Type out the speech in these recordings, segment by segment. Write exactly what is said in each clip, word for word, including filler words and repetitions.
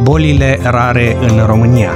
bolile rare în România.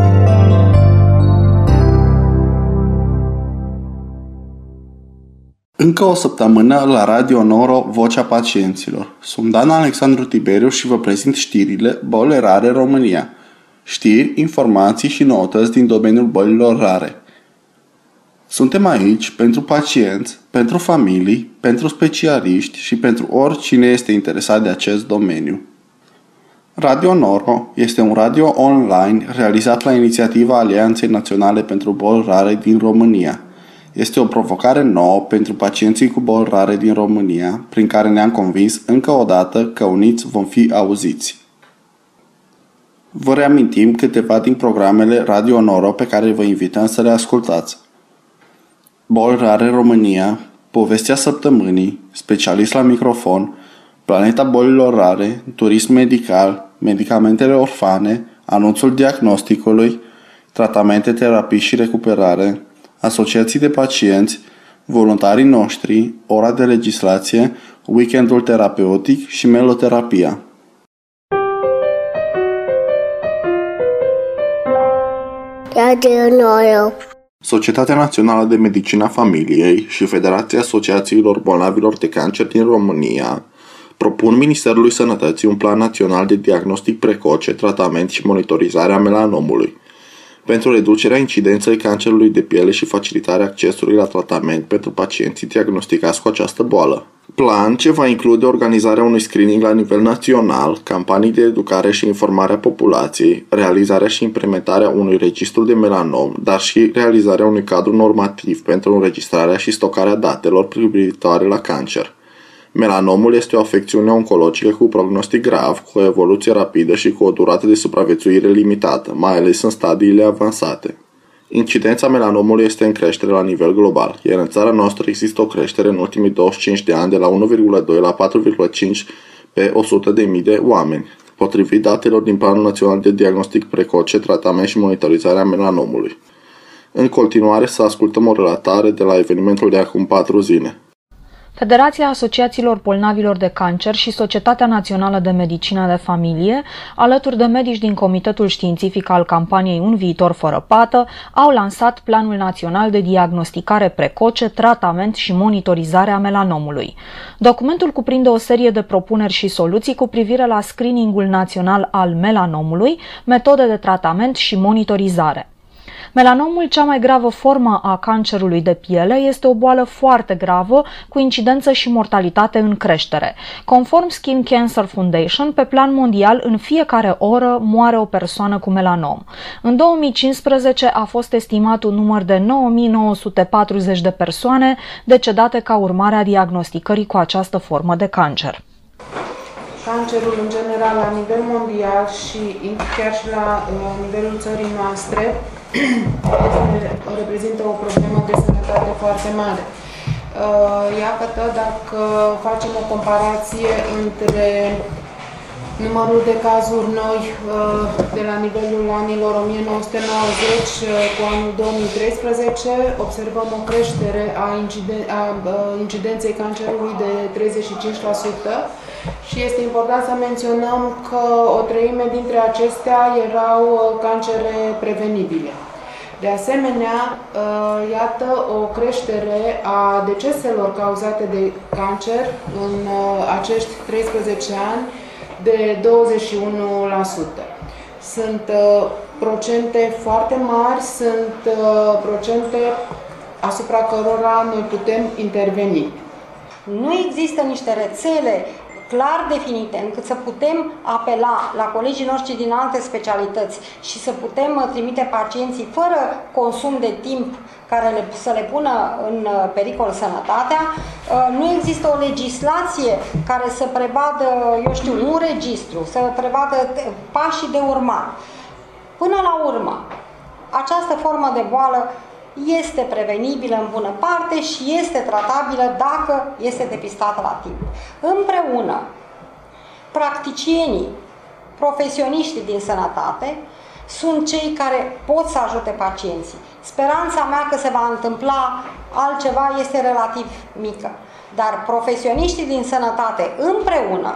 Încă o săptămână la Radio Noro, Vocea Pacienților. Sunt Dan Alexandru Tiberiu și vă prezint știrile Boli rare România. Știri, informații și noutăți din domeniul bolilor rare. Suntem aici pentru pacienți, pentru familii, pentru specialiști și pentru oricine este interesat de acest domeniu. Radio Noro este un radio online realizat la inițiativa Alianței Naționale pentru Boli Rare din România. Este o provocare nouă pentru pacienții cu boli rare din România, prin care ne-am convins încă o dată că uniți vom fi auziți. Vă reamintim câteva din programele Radio Noro pe care vă invităm să le ascultați. Boli rare România, Povestea Săptămânii, Specialist la microfon, Planeta bolilor rare, Turism medical, Medicamentele orfane, Anunțul diagnosticului, Tratamente, terapii și recuperare, Asociații de pacienți, Voluntarii noștri, Ora de legislație, Weekendul terapeutic și Meloterapia. Radio Noro. Societatea Națională de Medicină a Familiei și Federația Asociațiilor Bolnavilor de Cancer din România propun Ministerului Sănătății un plan național de diagnostic precoce, tratament și monitorizare a melanomului, pentru reducerea incidenței cancerului de piele și facilitarea accesului la tratament pentru pacienții diagnosticați cu această boală. Plan ce va include organizarea unui screening la nivel național, campanii de educare și informare a populației, realizarea și implementarea unui registru de melanom, dar și realizarea unui cadru normativ pentru înregistrarea și stocarea datelor privitoare la cancer. Melanomul este o afecțiune oncologică cu prognostic grav, cu o evoluție rapidă și cu o durată de supraviețuire limitată, mai ales în stadiile avansate. Incidența melanomului este în creștere la nivel global, iar în țara noastră există o creștere în ultimii douăzeci și cinci de ani de la unu virgulă doi la patru virgulă cinci pe o sută de mii de oameni, potrivit datelor din Planul Național de Diagnostic Precoce, Tratament și Monitorizare a Melanomului. În continuare să ascultăm o relatare de la evenimentul de acum patru zile. Federația Asociațiilor Bolnavilor de Cancer și Societatea Națională de Medicină de Familie, alături de medici din Comitetul Științific al campaniei Un viitor fără pată, au lansat Planul Național de Diagnosticare Precoce, Tratament și Monitorizare a Melanomului. Documentul cuprinde o serie de propuneri și soluții cu privire la screeningul național al melanomului, metode de tratament și monitorizare. Melanomul, cea mai gravă formă a cancerului de piele, este o boală foarte gravă, cu incidență și mortalitate în creștere. Conform Skin Cancer Foundation, pe plan mondial, în fiecare oră moare o persoană cu melanom. În două mii cincisprezece a fost estimat un număr de nouă mii nouă sute patruzeci de persoane decedate ca urmare a diagnosticării cu această formă de cancer. Cancerul în general la nivel mondial și chiar și la uh, nivelul țării noastre reprezintă o problemă de sănătate foarte mare. Uh, iată, dacă facem o comparație între numărul de cazuri noi uh, de la nivelul anilor o mie nouă sute nouăzeci uh, cu anul două mii treisprezece, observăm o creștere a, inciden a uh, incidenței cancerului de treizeci și cinci la sută. Și este important să menționăm că o treime dintre acestea erau cancere prevenibile. De asemenea, iată o creștere a deceselor cauzate de cancer în acești treisprezece ani de douăzeci și unu la sută. Sunt procente foarte mari, sunt procente asupra cărora noi putem interveni. Nu există niște rețele clar definite, încât să putem apela la colegii noștri din alte specialități și să putem trimite pacienții fără consum de timp care le, să le pună în pericol sănătatea. Nu există o legislație care să prevadă, eu știu, un registru, să prevadă pașii de urmat. Până la urmă, această formă de boală este prevenibilă în bună parte și este tratabilă dacă este depistată la timp. Împreună, practicienii, profesioniștii din sănătate sunt cei care pot să ajute pacienții. Speranța mea că se va întâmpla altceva este relativ mică, dar profesioniștii din sănătate împreună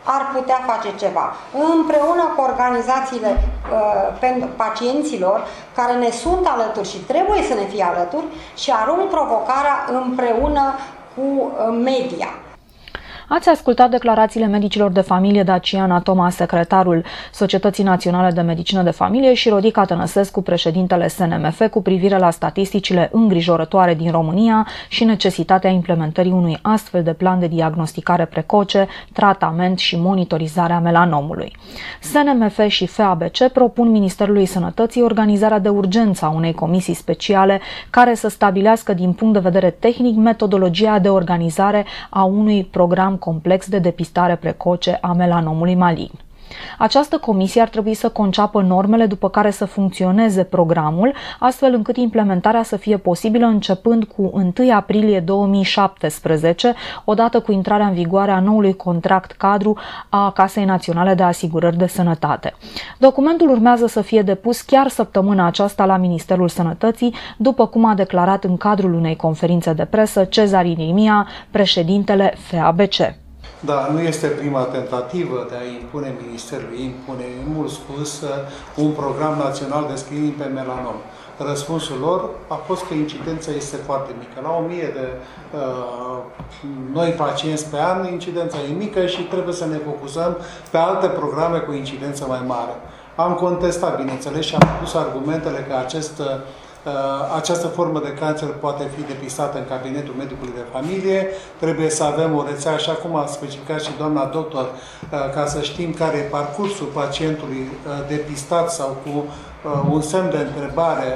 ar putea face ceva. Împreună cu organizațiile uh, pacienților care ne sunt alături și trebuie să ne fie alături și arunc provocarea împreună cu uh, media. Ați ascultat declarațiile medicilor de familie Daciana Toma, secretarul Societății Naționale de Medicină de Familie, și Rodica Tănăsescu, președintele S N M F, cu privire la statisticile îngrijorătoare din România și necesitatea implementării unui astfel de plan de diagnosticare precoce, tratament și monitorizare a melanomului. S N M F și F A B C propun Ministerului Sănătății organizarea de urgență a unei comisii speciale care să stabilească din punct de vedere tehnic metodologia de organizare a unui program complex de depistare precoce a melanomului malign. Această comisie ar trebui să conceapă normele după care să funcționeze programul, astfel încât implementarea să fie posibilă începând cu întâi aprilie două mii șaptesprezece, odată cu intrarea în vigoare a noului contract cadru a Casei Naționale de Asigurări de Sănătate. Documentul urmează să fie depus chiar săptămâna aceasta la Ministerul Sănătății, după cum a declarat în cadrul unei conferințe de presă Cezar Irimia, președintele F A B C. Da, nu este prima tentativă de a impune Ministerului, impune, mult spus, un program național de screening pe melanom. Răspunsul lor a fost că incidența este foarte mică. La o mie de uh, noi pacienți pe an, incidența e mică și trebuie să ne focusăm pe alte programe cu incidență mai mare. Am contestat, bineînțeles, și am pus argumentele că acest această formă de cancer poate fi depistată în cabinetul medicului de familie. Trebuie să avem o rețea, așa cum a specificat și doamna doctor, ca să știm care e parcursul pacientului depistat sau cu un semn de întrebare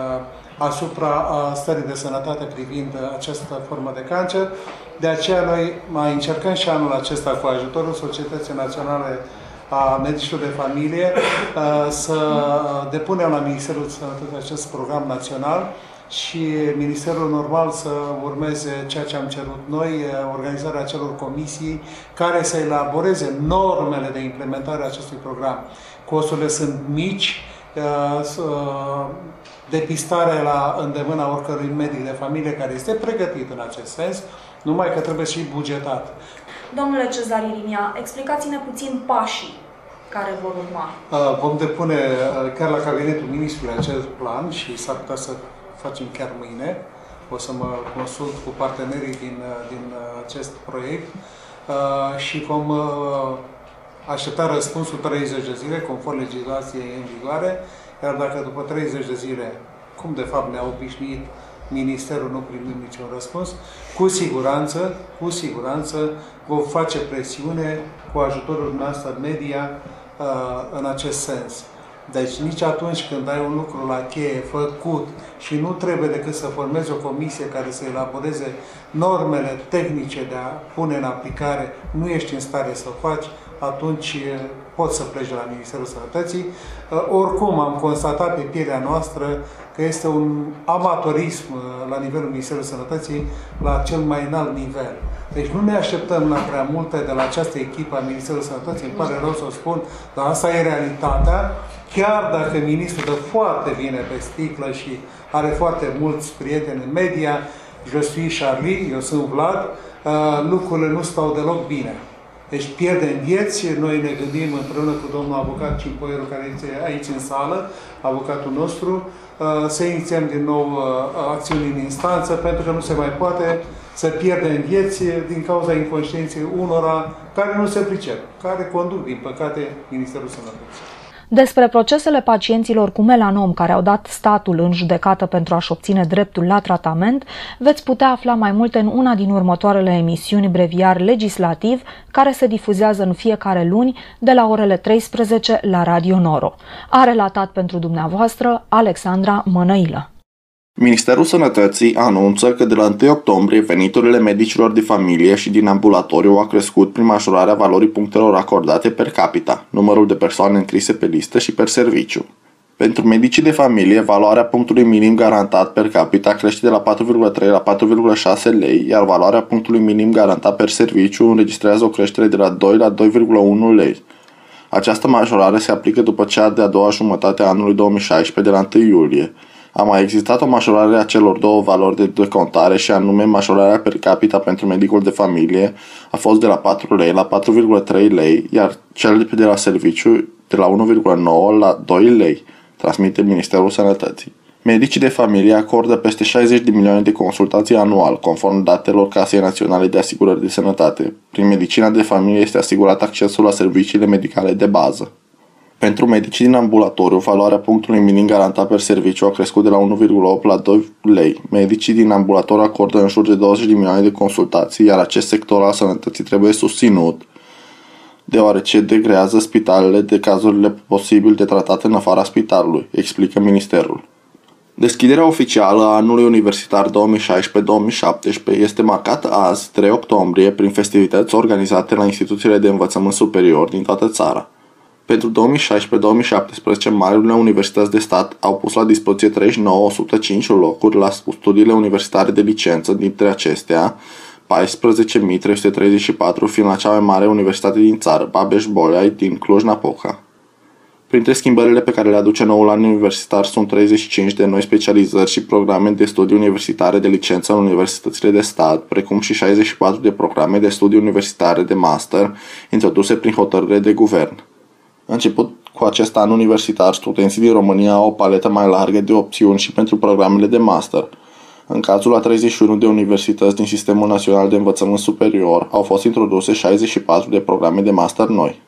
asupra stării de sănătate privind această formă de cancer. De aceea noi mai încercăm și anul acesta, cu ajutorul Societății Naționale a Medicilor de Familie, să depunem la Ministerul Sănătății acest program național și Ministerul normal să urmeze ceea ce am cerut noi, organizarea acelor comisii care să elaboreze normele de implementare a acestui program. Costurile sunt mici, depistarea la îndemâna oricărui medic de familie care este pregătit în acest sens, numai că trebuie și bugetat. Domnule Cezar Irimia, explicați-ne puțin pașii care vor urma. Vom depune chiar la cabinetul ministrului acest plan și s-ar putea să facem chiar mâine. O să mă consult cu partenerii din, din acest proiect și vom aștepta răspunsul treizeci de zile, conform legislației în vigoare, iar dacă după treizeci de zile, cum de fapt ne-a obișnuit Ministerul, nu primim niciun răspuns, cu siguranță, cu siguranță vom face presiune cu ajutorul noastră media în acest sens. Deci nici atunci când ai un lucru la cheie făcut și nu trebuie decât să formezi o comisie care să elaboreze normele tehnice de a pune în aplicare, nu ești în stare să o faci, atunci poți să pleci de la Ministerul Sănătății. Oricum am constatat pe pielea noastră că este un amatorism la nivelul Ministerului Sănătății la cel mai înalt nivel. Deci nu ne așteptăm la prea multe de la această echipă a Ministerului Sănătății, îmi pare rău să o spun, dar asta e realitatea. Chiar dacă ministrul dă foarte bine pe sticlă și are foarte mulți prieteni în media, je suis Charlie, eu sunt Vlad, lucrurile nu stau deloc bine. Deci pierdem vieți, noi ne gândim împreună cu domnul avocat Cimpoieru, care este aici în sală, avocatul nostru, să inițiem din nou acțiuni în instanță, pentru că nu se mai poate să pierdem vieți din cauza inconștienței unora care nu se pricep, care conduc, din păcate, Ministerul Sănătății. Despre procesele pacienților cu melanom care au dat statul în judecată pentru a-și obține dreptul la tratament, veți putea afla mai multe în una din următoarele emisiuni Breviar Legislativ, care se difuzează în fiecare luni de la orele treisprezece la Radio Noro. A relatat pentru dumneavoastră Alexandra Mănăilă. Ministerul Sănătății anunță că de la întâi octombrie veniturile medicilor de familie și din ambulatoriu au crescut prin majorarea valorii punctelor acordate per capita, numărul de persoane înscrise pe listă și per serviciu. Pentru medicii de familie, valoarea punctului minim garantat per capita crește de la patru virgulă trei la patru virgulă șase lei, iar valoarea punctului minim garantat per serviciu înregistrează o creștere de la doi la doi virgulă unu lei. Această majorare se aplică după cea de-a doua jumătate a anului două mii șaisprezece, de la întâi iulie. A mai existat o majorare a celor două valori de decontare și anume majorarea per capita pentru medicul de familie a fost de la patru lei la patru virgulă trei lei, iar cel de la serviciu de la unu virgulă nouă la doi lei, transmite Ministerul Sănătății. Medicii de familie acordă peste șaizeci de milioane de consultații anual, conform datelor Casei Naționale de Asigurări de Sănătate. Prin medicina de familie este asigurat accesul la serviciile medicale de bază. Pentru medicii din ambulatoriu, valoarea punctului minim garantat per serviciu a crescut de la unu virgulă opt la doi lei. Medicii din ambulatoriu acordă în jur de douăzeci de milioane de consultații, iar acest sector al sănătății trebuie susținut, deoarece degrează spitalele de cazurile posibil de tratate în afara spitalului, explică Ministerul. Deschiderea oficială a anului universitar două mii șaisprezece două mii șaptesprezece este marcată azi, trei octombrie, prin festivități organizate la instituțiile de învățământ superior din toată țara. Pentru două mii șaisprezece două mii șaptesprezece, marile universități de stat au pus la dispoziție treizeci și nouă mii o sută cinci locuri la studiile universitare de licență, dintre acestea paisprezece mii trei sute treizeci și patru fiind la cea mai mare universitate din țară, Babeș-Bolyai, din Cluj-Napoca. Printre schimbările pe care le aduce noul an universitar sunt treizeci și cinci de noi specializări și programe de studii universitare de licență în universitățile de stat, precum și șaizeci și patru de programe de studii universitare de master introduse prin hotărâre de guvern. Început cu acest an universitar, studenții din România au o paletă mai largă de opțiuni și pentru programele de master. În cazul a treizeci și unu de universități din Sistemul Național de Învățământ Superior, au fost introduse șaizeci și patru de programe de master noi.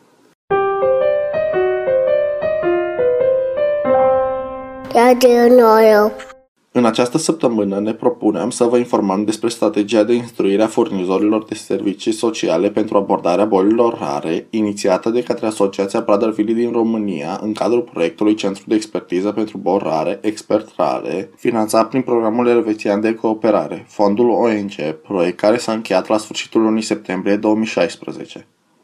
Radio Noro. În această săptămână ne propunem să vă informăm despre strategia de instruire a furnizorilor de servicii sociale pentru abordarea bolilor rare, inițiată de către Asociația Prader-Willi din România în cadrul proiectului Centru de Expertiză pentru Boli Rare, Expert Rare, finanțat prin programul elvețian de cooperare, fondul O N G, proiect care s-a încheiat la sfârșitul lunii septembrie două mii șaisprezece.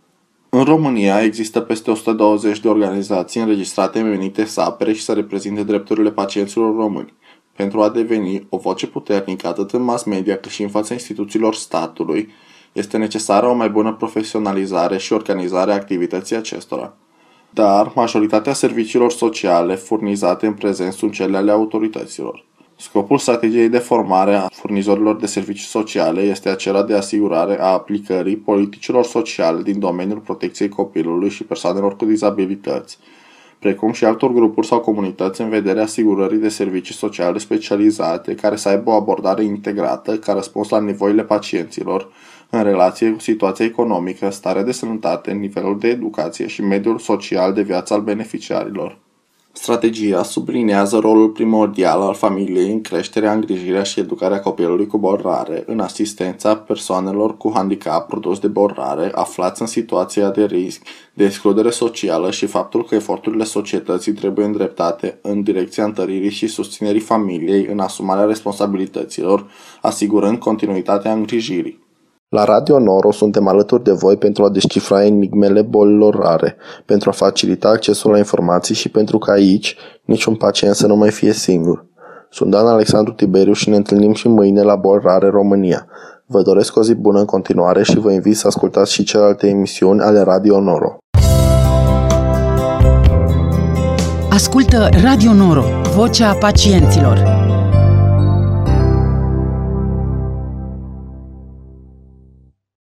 În România există peste o sută douăzeci de organizații înregistrate menite să apere și să reprezinte drepturile pacienților români. Pentru a deveni o voce puternică atât în mass media cât și în fața instituțiilor statului, este necesară o mai bună profesionalizare și organizare a activității acestora. Dar majoritatea serviciilor sociale furnizate în prezent sunt cele ale autorităților. Scopul strategiei de formare a furnizorilor de servicii sociale este acela de asigurare a aplicării politicilor sociale din domeniul protecției copilului și persoanelor cu dizabilități, precum și altor grupuri sau comunități în vederea asigurării de servicii sociale specializate care să aibă o abordare integrată ca răspuns la nevoile pacienților în relație cu situația economică, starea de sănătate, nivelul de educație și mediul social de viață al beneficiarilor. Strategia subliniază rolul primordial al familiei în creșterea, îngrijirea și educarea copilului cu boli rare, în asistența persoanelor cu handicap produs de boli rare, aflați în situația de risc, de excludere socială și faptul că eforturile societății trebuie îndreptate în direcția întăririi și susținerii familiei în asumarea responsabilităților, asigurând continuitatea îngrijirii. La Radio Noro suntem alături de voi pentru a descifra enigmele bolilor rare, pentru a facilita accesul la informații și pentru ca aici niciun pacient să nu mai fie singur. Sunt Dan Alexandru Tiberiu și ne întâlnim și mâine la Boli Rare România. Vă doresc o zi bună în continuare și vă invit să ascultați și celelalte emisiuni ale Radio Noro. Ascultă Radio Noro, vocea pacienților.